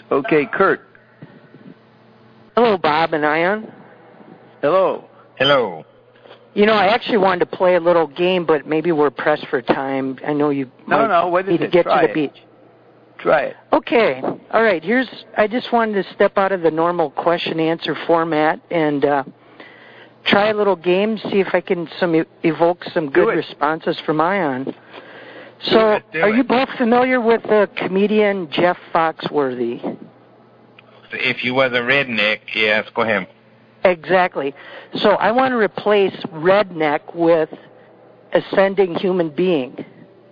Okay, Kurt. Hello, Bob and Ion. Hello. Hello. You know, I actually wanted to play a little game, but maybe we're pressed for time. I know you need to get to the beach. Try it. Okay. All right. I just wanted to step out of the normal question-answer format and try a little game, see if I can evoke some good responses from Ion. So, are you both familiar with the comedian Jeff Foxworthy? If you was a redneck, yes, go ahead. Exactly. So I want to replace redneck with ascending human being.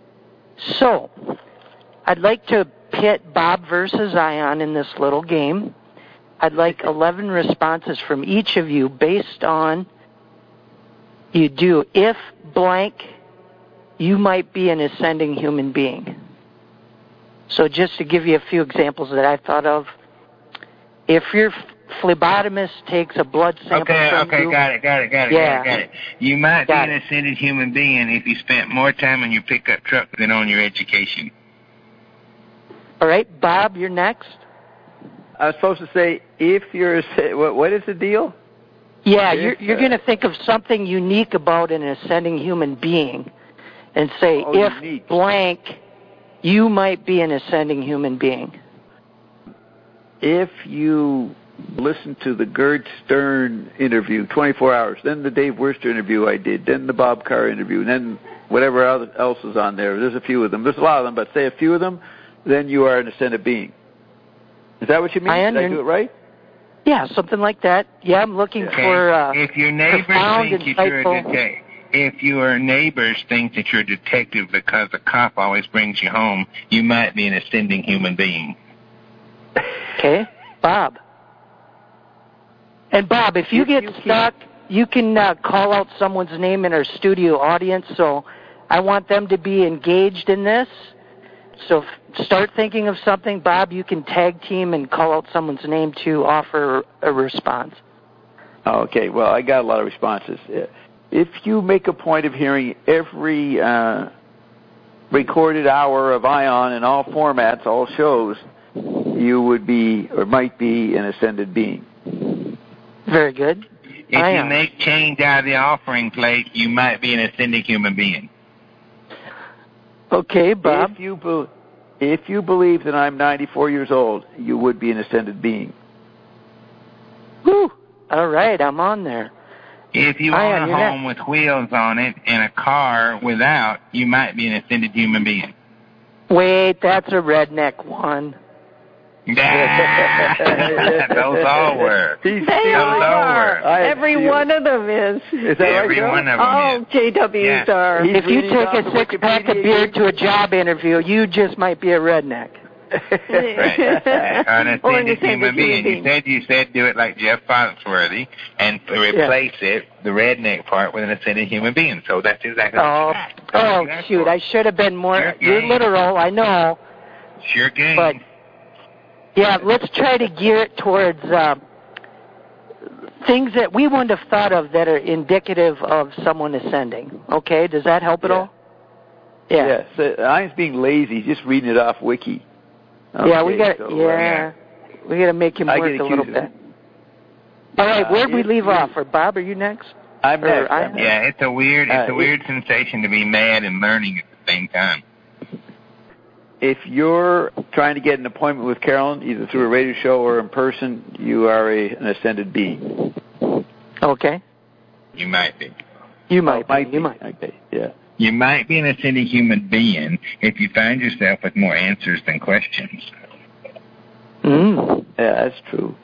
So I'd like to pit Bob versus Ion in this little game. I'd like 11 responses from each of you based on you do if blank, you might be an ascending human being. So just to give you a few examples that I thought of, if your phlebotomist takes a blood sample from you... Got it. You might be an ascended human being if you spent more time on your pickup truck than on your education. All right, Bob, you're next. I was supposed to say, if you're... What is the deal? Yeah, you're going to think of something unique about an ascending human being and say, if blank, you might be an ascending human being. If you listen to the Gerd Stern interview, 24 hours, then the Dave Worcester interview I did, then the Bob Carr interview, and then whatever else is on there. There's a few of them. There's a lot of them, but say a few of them, then you are an ascended being. Is that what you mean? Did I do it right? Yeah, something like that. Yeah, I'm looking for if your neighbors think that you're a detective, if your neighbors think that you're a detective because a cop always brings you home, you might be an ascending human being. Okay, Bob. And Bob, if you get stuck, you can call out someone's name in our studio audience, so I want them to be engaged in this. So start thinking of something. Bob, you can tag team and call out someone's name to offer a response. Okay, well, I got a lot of responses. If you make a point of hearing every recorded hour of Ion in all formats, all shows, you would be or might be an ascended being. Very good. If you make change out of the offering plate, you might be an ascending human being. Okay, Bob. If you believe that I'm 94 years old, you would be an ascended being. Woo! All right, I'm on there. If you own a home with wheels on it and a car without, you might be an ascended human being. Wait, that's a redneck one. Those all were. They all were. Every one of them is. Every one of them all JWs are. If you take a six-pack of beer to a job interview, you just might be a redneck. An ascended human being. You said do it like Jeff Foxworthy and replace it, the redneck part, with an ascended human being. So that's exactly what you got. Shoot, I should have been more. You're literal, I know. Sure game. But yeah, let's try to gear it towards things that we wouldn't have thought of that are indicative of someone ascending. Okay, does that help at all? Yeah. So I'm being lazy, just reading it off Wiki. Okay, yeah, we got we got to make him work a little bit. All right, where'd we leave off? Or Bob, are you next? I'm next. Yeah, it's a weird sensation to be mad and learning at the same time. If you're trying to get an appointment with Carolyn, either through a radio show or in person, you are an ascended being. Okay. You might be. You might be. Okay, yeah. You might be an ascending human being if you find yourself with more answers than questions. Yeah, that's true.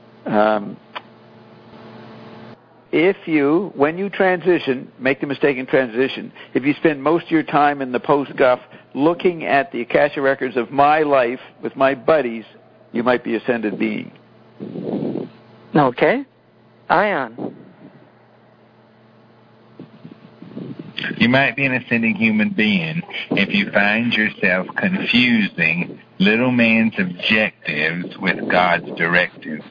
If you, when you transition, make the mistake in transition, if you spend most of your time in the post-guff looking at the Akasha records of my life with my buddies, you might be ascended being. Okay. Ion. You might be an ascending human being if you find yourself confusing little man's objectives with God's directives.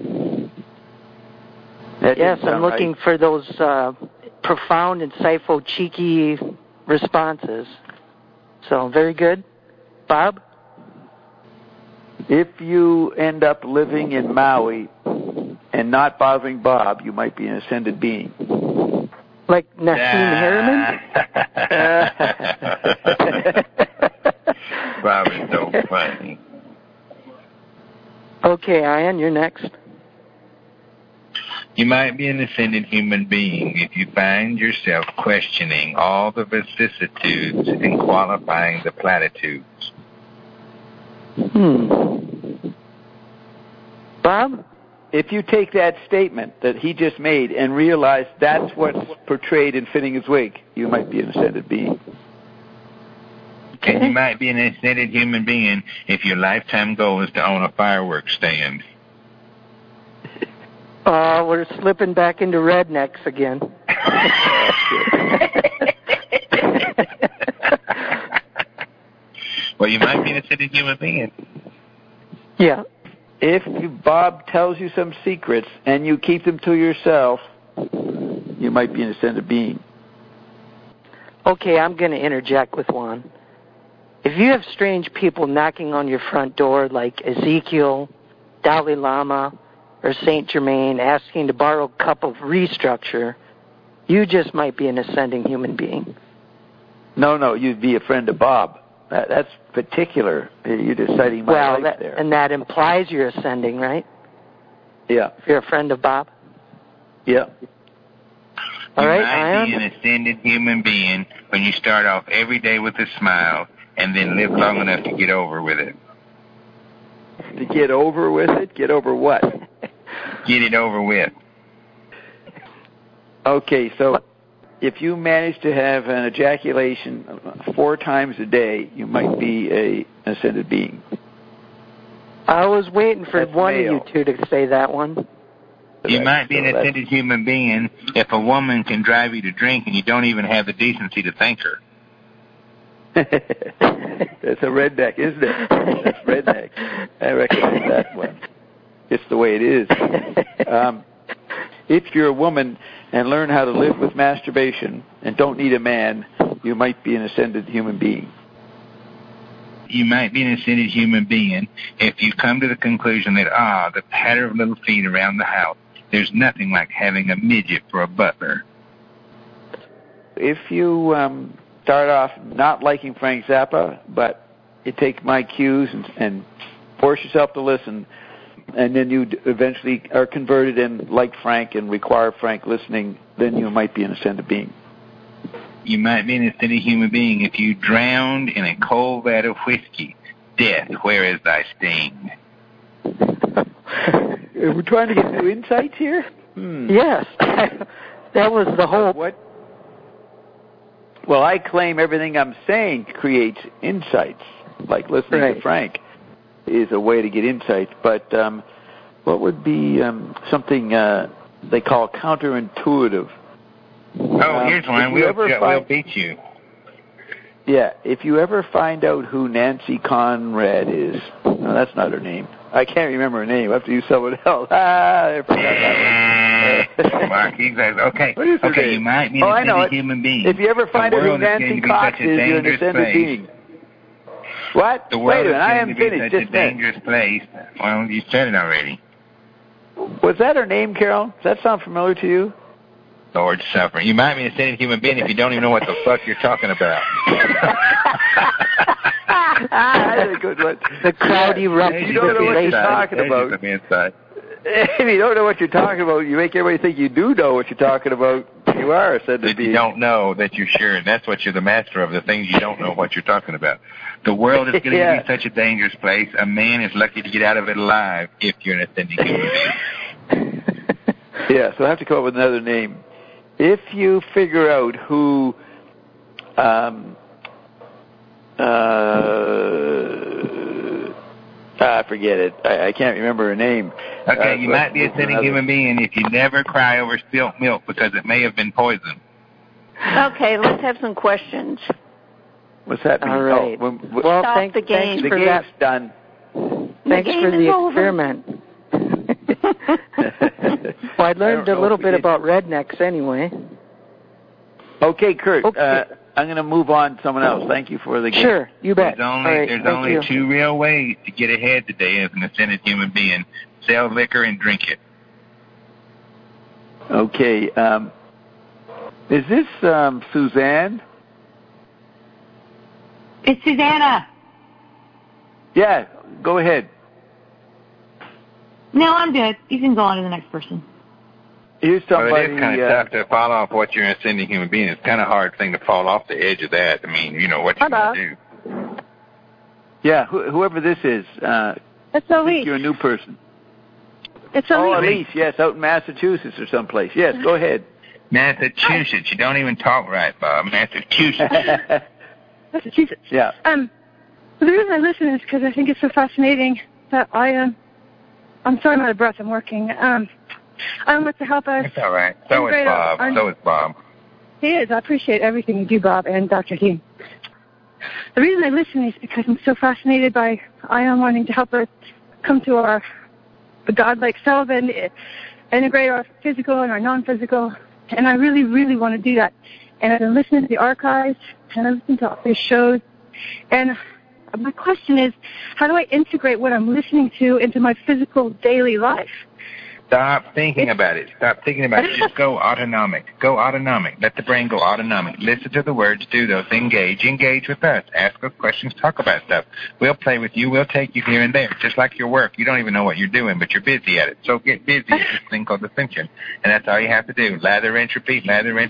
Yes, I'm looking for those profound, insightful, cheeky responses. So, very good. Bob? If you end up living in Maui and not bothering Bob, you might be an ascended being. Like Nassim Harriman? Bob is so funny. Okay, Ian, you're next. You might be an ascended human being if you find yourself questioning all the vicissitudes and qualifying the platitudes. Bob? If you take that statement that he just made and realize that's what's portrayed in Fitting His Wig, you might be an ascended being. And you might be an ascended human being if your lifetime goal is to own a fireworks stand. We're slipping back into rednecks again. Well, you might be an ascended human being. Yeah. If Bob tells you some secrets and you keep them to yourself, you might be an ascended being. Okay, I'm going to interject with one. If you have strange people knocking on your front door like Ezekiel, Dalai Lama, or Saint Germain asking to borrow a cup of restructure, you just might be an ascending human being. No, you'd be a friend of Bob. That's particular. You're deciding my life there. And that implies you're ascending, right? Yeah. If you're a friend of Bob? Yeah. All right, you might be Ian? an ascended human being when you start off every day with a smile and then live long enough to get over with it. To get over with it? Get over what? Get it over with. Okay, so if you manage to have an ejaculation 4 times a day, you might be an ascended being. I was waiting for That's one male. of you two to say that one. You might be an ascended human being if a woman can drive you to drink and you don't even have the decency to thank her. That's a redneck, isn't it? That's redneck. I recognize that one. It's the way it is. If you're a woman and learn how to live with masturbation and don't need a man, you might be an ascended human being. You might be an ascended human being if you come to the conclusion that, the patter of little feet around the house, there's nothing like having a midget for a butler. If you start off not liking Frank Zappa, but you take my cues and force yourself to listen, and then you eventually are converted and like Frank and require Frank listening, then you might be an ascended being. You might be an ascended human being if you drowned in a cold vat of whiskey. Death, where is thy sting? We're trying to get new insights here? Yes. That was the whole... What? Well, I claim everything I'm saying creates insights, like listening to Frank is a way to get insights. But what would be something they call counterintuitive? Here's one. We'll beat you. Yeah, if you ever find out who Nancy Conrad is, no, that's not her name. I can't remember her name. I have to use someone else. I forgot that one. Mark, exactly. Okay, name? You might be an ascended human being. If you ever find out who Nancy Cox is, you're an ascended being. What? The world Wait a minute, I am is finished. such a dangerous place. Well, you said it already. Was that her name, Carol? Does that sound familiar to you? Lord suffering. You might be an ascended human being if you don't even know what the fuck you're talking about. That's a good one. The crowd erupts. You don't know what you're talking about. If you don't know what you're talking about, you make everybody think you do know what you're talking about. You are ascended being. You don't know that you're sure, and that's what you're the master of, the things you don't know what you're talking about. The world is going to be such a dangerous place. A man is lucky to get out of it alive if you're an ascended human being. Yeah, so I have to come up with another name. If you figure out who forget it. I can't remember her name. Okay, you might be a ascending human being if you never cry over spilt milk because it may have been poison. Okay, let's have some questions. What's that mean? All right. Well, thanks the game's done. Thanks for the experiment. Well, I learned a little bit about rednecks anyway. Okay, Kurt. Okay. I'm going to move on to someone else. Thank you for the gift. Sure, you bet. There's only two real ways to get ahead today as an ascended human being. Sell liquor and drink it. Okay. Is this Suzanne? It's Susanna. Yeah, go ahead. No, I'm good. You can go on to the next person. Here's somebody. Well, it is kind of tough to fall off what you're an ascending human being. It's kind of a hard thing to fall off the edge of that. I mean, you know, what you're going to do. Yeah, whoever this is. It's Elise. You're a new person. It's Elise. Oh, Elise, yes, out in Massachusetts or someplace. Yes, go ahead. Massachusetts. You don't even talk right, Bob. Massachusetts. Massachusetts. Yeah. The reason I listen is because I think it's so fascinating that I'm sorry I'm out of breath. I'm working. I want to help us. It's all right. So is Bob. He is. I appreciate everything you do, Bob and Dr. Dean. The reason I listen is because I'm so fascinated by Ion wanting to help us come to our God-like self and integrate our physical and our non-physical. And I really, really want to do that. And I've been listening to the archives, and I listen to all these shows. And my question is, how do I integrate what I'm listening to into my physical daily life? Stop thinking about it. Just go autonomic. Let the brain go autonomic. Listen to the words, do those. Engage with us. Ask us questions, talk about stuff. We'll play with you. We'll take you here and there. Just like your work. You don't even know what you're doing, but you're busy at it. So get busy. It's this thing called ascension. And that's all you have to do. Lather, rinse, repeat.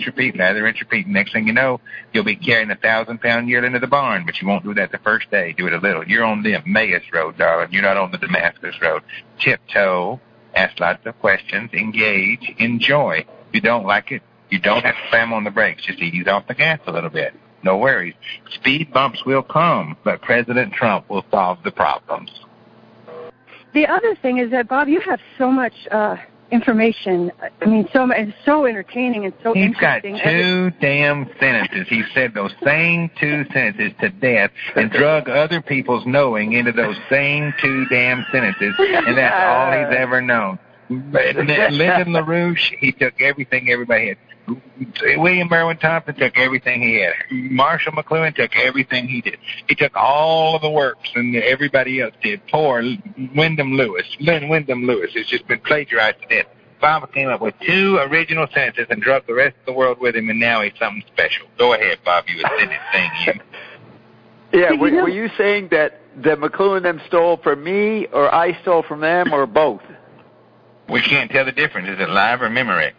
Next thing you know, you'll be carrying 1,000-pound yearling into the barn, but you won't do that the first day. Do it a little. You're on the Emmaus Road, darling. You're not on the Damascus Road. Tiptoe. Ask lots of questions, engage, enjoy. If you don't like it, you don't have to slam on the brakes. Just ease off the gas a little bit. No worries. Speed bumps will come, but President Trump will solve the problems. The other thing is that, Bob, you have so much information. I mean, it's so entertaining and so interesting. He's got 2 damn sentences. He said those same 2 sentences to death and drug other people's knowing into those same 2 damn sentences, and that's all he's ever known. Lyndon LaRouche, he took everything everybody had. William Merwin Thompson took everything he had. Marshall McLuhan took everything he did. He took all of the works and everybody else did. Poor Wyndham Lewis. Wyndham Lewis has just been plagiarized to death. Bob came up with 2 original sentences and drugged the rest of the world with him, and now he's something special. Go ahead, Bob. You ascended thing, you. Yeah, were you saying that McLuhan them stole from me, or I stole from them, or both? We can't tell the difference. Is it live or Memorex?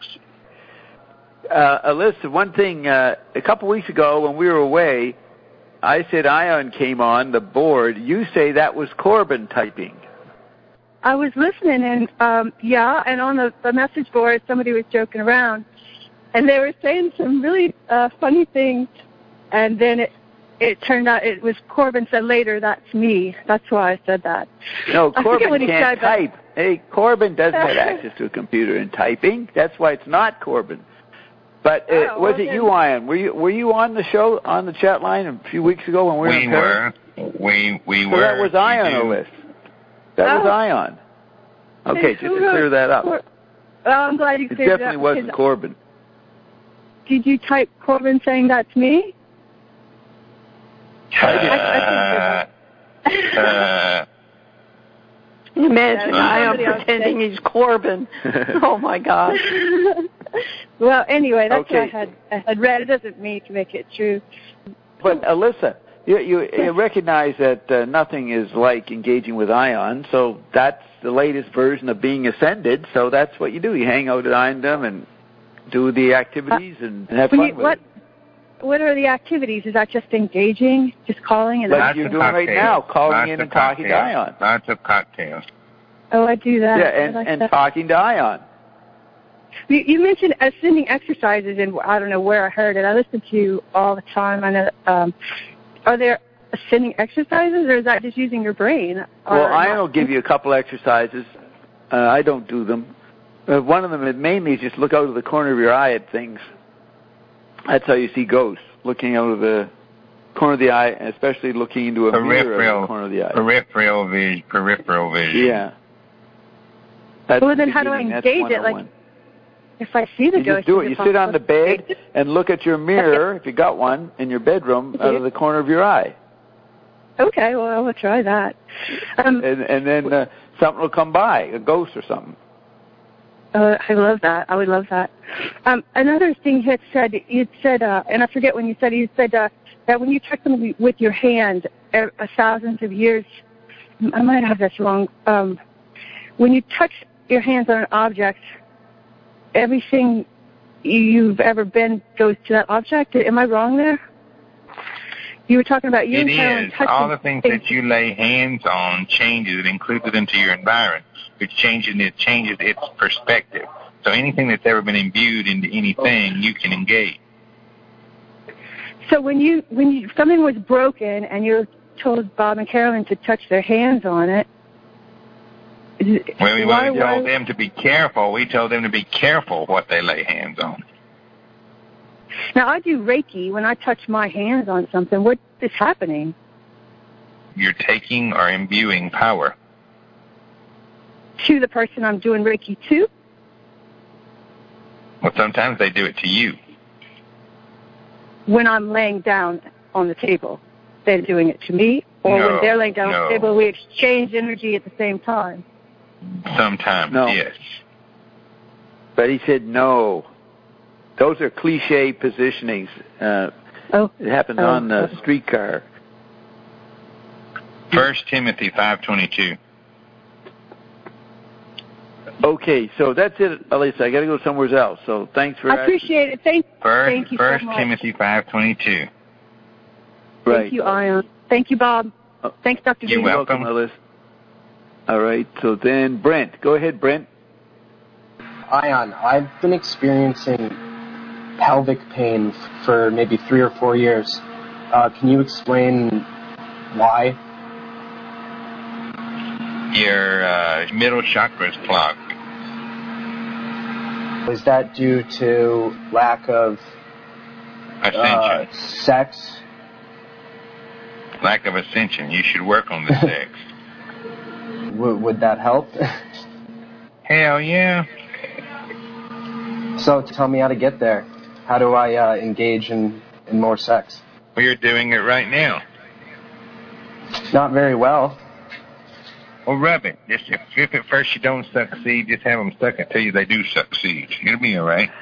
Alyssa, one thing, a couple weeks ago when we were away, I said Ion came on the board. You say that was Corbin typing. I was listening, and and on the message board, somebody was joking around, and they were saying some really funny things, and then it turned out it was Corbin said later, that's me. That's why I said that. No, Corbin can't type. Hey, Corbin doesn't have access to a computer and typing. That's why it's not Corbin. But was it you, Ion? Were you on the show, on the chat line a few weeks ago when we were in Paris? We were. So that was Ion on the list. That was Ion. Okay, just to clear that up. Well, I'm glad you cleared it up. It definitely wasn't Corbin. Did you type Corbin saying that's me? Imagine Ion pretending he's Corbin. Oh, my gosh. Well, anyway, that's what I had read. It doesn't mean to make it true. But, Alyssa, you recognize that nothing is like engaging with Ion, so that's the latest version of being ascended, so that's what you do. You hang out at Iondom and do the activities and have fun with it. What are the activities? Is that just engaging, just calling? And like you're doing right now, calling in and talking to Ion. Lots of cocktails. Oh, I do that. Yeah, and talking to Ion. You mentioned ascending exercises, and I don't know where I heard it. I listen to you all the time. I know. Are there ascending exercises, or is that just using your brain? Well, Ion will give you a couple exercises. I don't do them. One of them is mainly just look out of the corner of your eye at things. That's how you see ghosts, looking out of the corner of the eye, especially looking into a mirror out of the corner of the eye. Peripheral vision. Yeah. That's well, then how do I engage it? Like, if I see the You ghost. just do it. You sit on the bed and look at your mirror, if you got one, in your bedroom, out of the corner of your eye. Okay, well, I will try that. And then something will come by, a ghost or something. I love that. I would love that. Another thing you said, and I forget when you said that when you touch something with your hand, thousands of years, I might have this wrong. When you touch your hands on an object, everything you've ever been goes to that object. Am I wrong there? You were talking about you. It is. All the things that you lay hands on changes. It includes it into your environment, which changes its perspective. So anything that's ever been imbued into anything, you can engage. So when something was broken and you told Bob and Carolyn to touch their hands on it, well, we told them to be careful. We told them to be careful what they lay hands on. Now, I do Reiki. When I touch my hands on something, what is happening? You're taking or imbuing power. To the person I'm doing Reiki to? Well, sometimes they do it to you. When I'm laying down on the table, they're doing it to me? Or when they're laying down on the table, we exchange energy at the same time? Sometimes, yes. But he said no. Those are cliche positionings. It happens on the streetcar. 1 Timothy 5:22. Okay, so that's it, Elisa. I got to go somewhere else. So thanks for. I appreciate it. Thank you so much. 1 Timothy 5:22. Right. Thank you, Ion. Thank you, Bob. Thanks, Dr. You're welcome, Elisa. All right. So then, Brent, go ahead, Brent. Ion, I've been experiencing pelvic pain for maybe 3 or 4 years. Can you explain why? Your middle chakra's clogged. Is that due to lack of ascension? Sex? Lack of ascension. You should work on the sex. Would that help? Hell yeah. So tell me how to get there. How do I engage in more sex? Well, you're doing it right now. Not very well. Well, rub it. If at first you don't succeed, just have them suck until they do succeed. It'll be all right.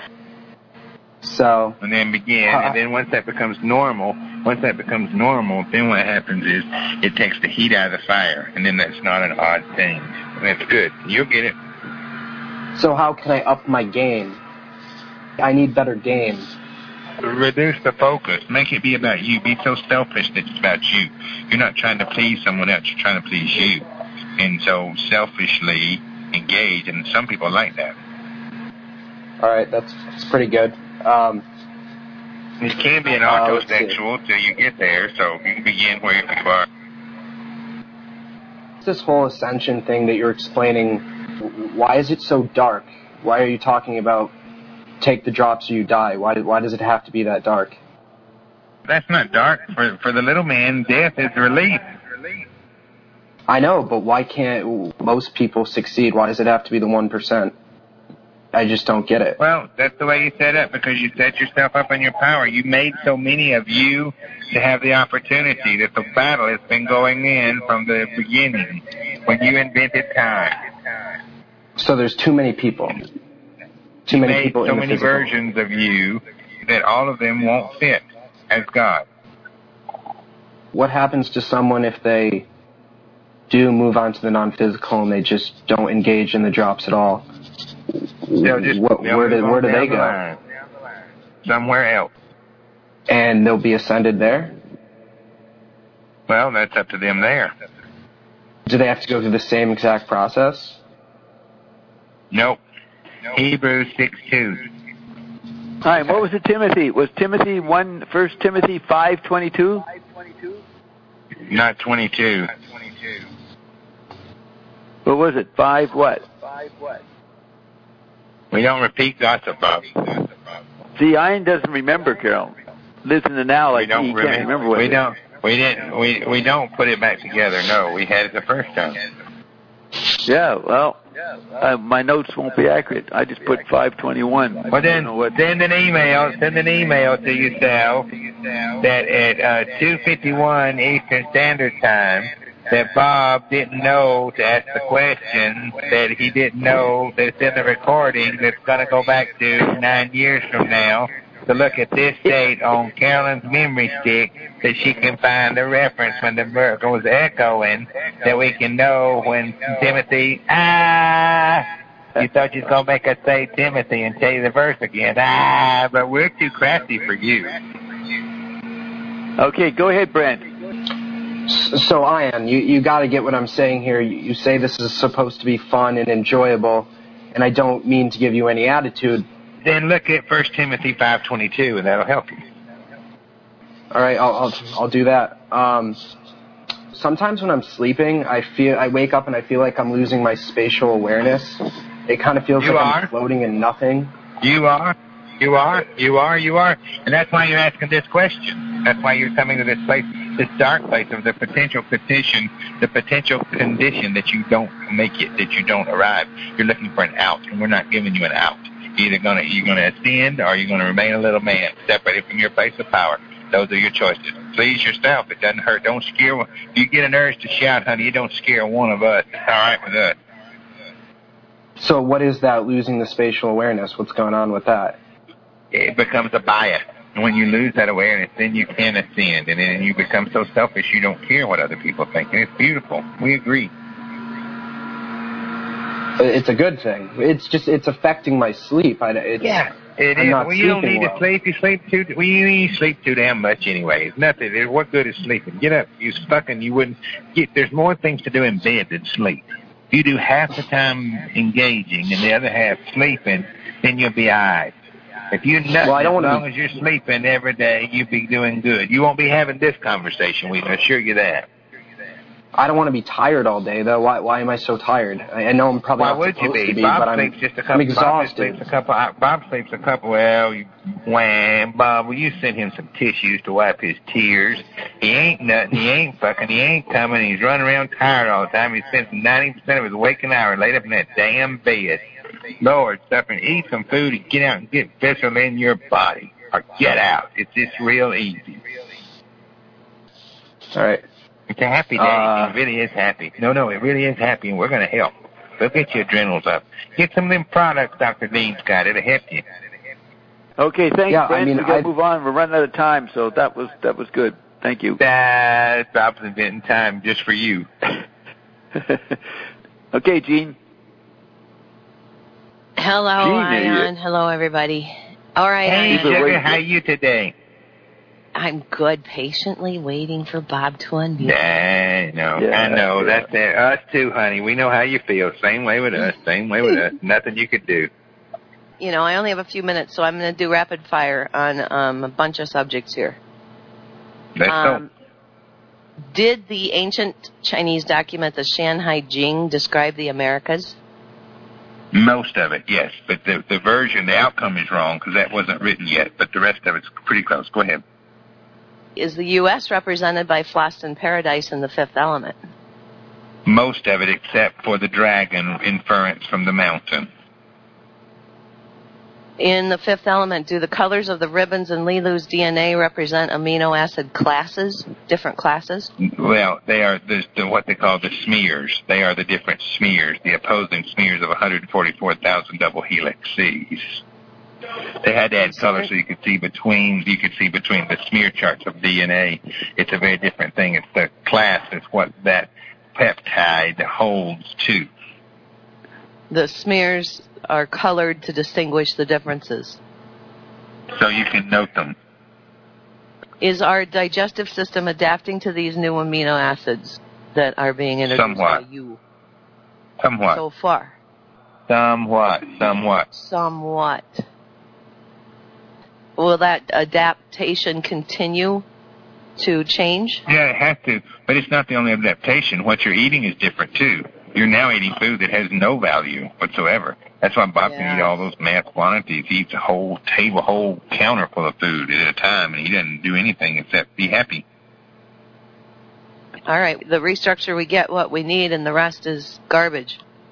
So. And then begin, and then once that becomes normal, then what happens is it takes the heat out of the fire, and then that's not an odd thing. And that's good. You'll get it. So how can I up my game? I need better game. Reduce the focus. Make it be about you. Be so selfish that it's about you. You're not trying to please someone else. You're trying to please you. And so selfishly engage, and some people like that. All right, that's pretty good. It can be an autosexual till you get there, so you can begin where you are. This whole ascension thing that you're explaining, why is it so dark? Why are you talking about take the drops or you die? Why does it have to be that dark? That's not dark. For the little man, death is relief. I know, but why can't most people succeed? Why does it have to be the 1%? I just don't get it. Well, that's the way you set up, because you set yourself up in your power. You made so many of you to have the opportunity that the battle has been going in from the beginning when you invented time. So there's too many people. Too many people in the physical. So many versions of you that all of them won't fit as God. What happens to someone if they do move on to the non-physical and they just don't engage in the drops at all? Where do they go? Somewhere else. And they'll be ascended there? Well, that's up to them there. Do they have to go through the same exact process? Nope. Hebrews 6:2. Hi, what was it, Timothy? Was Timothy 1 Timothy 5:22? Not 22. What was it? 5 what? We don't repeat gossip, Bob. See, Ian doesn't remember, Carol. Listen to now like he can't remember what we don't put it back together. No, we had it the first time. Yeah, well, my notes won't be accurate. I just put 5:21. Well, then send an email to yourself that at 2:51 Eastern Standard Time that Bob didn't know to ask the question, that he didn't know that's in the recording that's going to go back to 9 years from now, to look at this date on Carolyn's memory stick, that she can find the reference when the miracle was echoing, that we can know when Timothy, you thought you was going to make us say Timothy and tell you the verse again, but we're too crafty for you. Okay, go ahead, Brent. So, Ian, you got to get what I'm saying here. You say this is supposed to be fun and enjoyable, and I don't mean to give you any attitude. Then look at 1 Timothy 5:22, and that'll help you. All right, I'll do that. Sometimes when I'm sleeping, I wake up and I feel like I'm losing my spatial awareness. It kind of feels I'm floating in nothing. You are, and that's why you're asking this question. That's why you're coming to this place, this dark place of the potential condition that you don't make it, that you don't arrive. You're looking for an out, and we're not giving you an out. You're gonna ascend, or you're gonna remain a little man, separated from your place of power. Those are your choices. Please yourself. It doesn't hurt. Don't scare. If you get an urge to shout, honey, you don't scare one of us. It's all right with us. So what is that losing the spatial awareness? What's going on with that? It becomes a bias. And when you lose that awareness, then you can ascend, and then you become so selfish you don't care what other people think. And it's beautiful. We agree. It's a good thing. It's affecting my sleep. It is. Well, you don't need to sleep. You sleep too damn much anyway. It's nothing. What good is sleeping? Get up. You're stuck and you wouldn't get. There's more things to do in bed than sleep. If you do half the time engaging and the other half sleeping, then you'll be all right. If you're as long as you're sleeping every day, you'll be doing good. You won't be having this conversation. We can assure you that. I don't want to be tired all day, though. Why am I so tired? I know I'm probably not supposed to be, but I'm exhausted. Bob sleeps a couple. Well, Bob, will you send him some tissues to wipe his tears? He ain't nothing. He ain't fucking. He ain't coming. He's running around tired all the time. He spends 90% of his waking hour laid up in that damn bed. Lord, suffering. Eat some food and get out and get visceral in your body. Or get out. It's just real easy. All right. It's a happy day. It really is happy. No, it really is happy, and we're going to help. We'll get your adrenals up. Get some of them products Dr. Dean's got. It'll help you. Okay, thanks, Brent. We got to move on. We're running out of time, so that was good. Thank you. Bob's inventing time just for you. Okay, Gene. Hello, Ion. Hello, everybody. All right, Hey, sugar, how are you today? I'm good, patiently waiting for Bob to unmute. I know. That's it. Us too, honey. We know how you feel. Same way with us. Nothing you could do. You know, I only have a few minutes, so I'm going to do rapid fire on a bunch of subjects here. Let's go. Did the ancient Chinese document, the Shanhai Jing, describe the Americas? Most of it, yes. But the version, the outcome is wrong because that wasn't written yet. But the rest of it's pretty close. Go ahead. Is the U.S. represented by Fhloston Paradise in the Fifth Element? Most of it, except for the dragon inference from the mountain. In the Fifth Element, do the colors of the ribbons in Lilu's DNA represent amino acid classes, different classes? Well, they are what they call the smears. They are the different smears, the opposing smears of 144,000 double helix Cs. They had to add color so you could see between the smear charts of DNA. It's a very different thing. It's the class. It's what that peptide holds to. The smears are colored to distinguish the differences. So you can note them. Is our digestive system adapting to these new amino acids that are being introduced by you? Somewhat. So far. Somewhat. Will that adaptation continue to change? Yeah, it has to. But it's not the only adaptation. What you're eating is different, too. You're now eating food that has no value whatsoever. That's why Bob can eat all those mass quantities. He eats a whole counter full of food at a time, and he doesn't do anything except be happy. All right. The restructure, we get what we need, and the rest is garbage.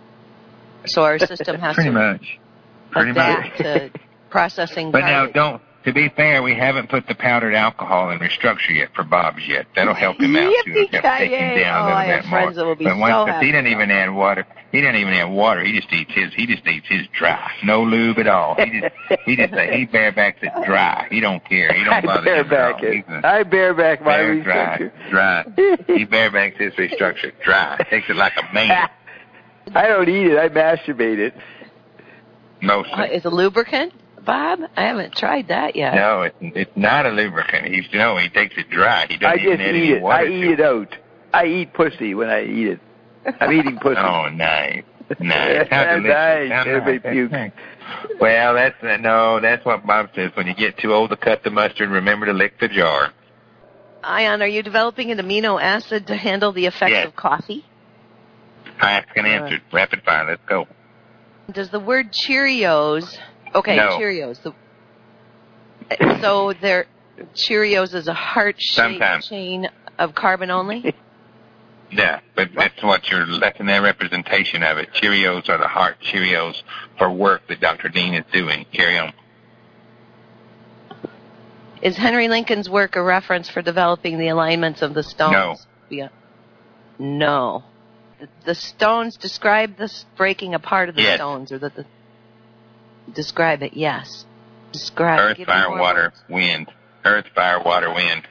So our system has pretty to much adapt to processing. But garbage. now, to be fair, we haven't put the powdered alcohol in restructure yet for Bob's yet. That'll help him out too. It'll take him down a little bit more. Friends that will be but once, so happy. He doesn't even add water. He doesn't even add water. He just eats his dry. No lube at all. He barebacks it dry. He don't care. He don't bother him at all. I bareback my restructure. Dry. He barebacks his restructure dry. Takes it like a man. I don't eat it. I masturbate it. Mostly. It's a lubricant, Bob? I haven't tried that yet. No, it's not a lubricant. He takes it dry. He doesn't even add any water. I eat it out. I eat pussy when I eat it. I'm eating pussy. Oh, nice. How delicious. Everybody pukes. Well, that's what Bob says. When you get too old to cut the mustard, remember to lick the jar. Ion, are you developing an amino acid to handle the effects of coffee? Ask and answer. Rapid fire. Let's go. Does the word Cheerios... Okay, no. Cheerios. So Cheerios is a heart-shaped chain of carbon only? Yeah, but that's in their representation of it. Cheerios are the heart Cheerios for work that Dr. Dean is doing. Carry on. Is Henry Lincoln's work a reference for developing the alignments of the stones? No. Yeah. No. The stones, describe this breaking apart of the stones, or describe it, yes. Describe Earth, fire, water, wind. Earth, fire, water, wind.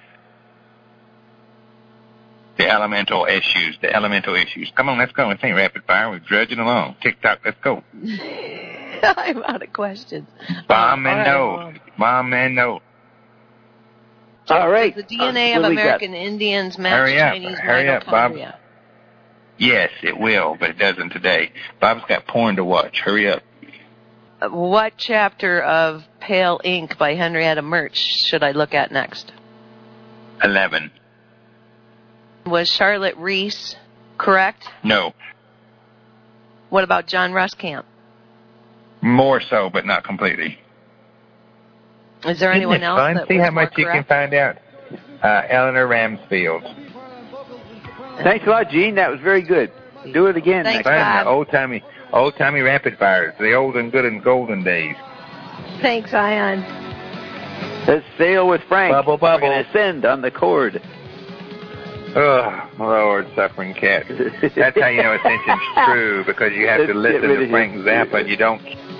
The elemental issues. Come on, let's go. This ain't rapid fire. We're drudging along. Tick-tock, let's go. I'm out of questions. Bomb and no. All right. Does the DNA of American Indians match Chinese mitochondria? Hurry up, Bob. Yes, it will, but it doesn't today. Bob's got porn to watch. Hurry up. What chapter of Pale Ink by Henrietta Murch should I look at next? 11. Was Charlotte Reese correct? No. What about John Ruskamp? More so, but not completely. Is there anyone else fun? that See was how much you can find out? Eleanor Ramsfield. Thanks a lot, Gene. That was very good. Do it again. Thanks, next Bob. Old-timey rapid fires. The old and good and golden days. Thanks, Ion. Let's sail with Frank. Bubble. We're going to ascend on the cord. Oh, Lord, suffering cat. That's how you know ascension's true, because you have to listen to Frank Zappa and you don't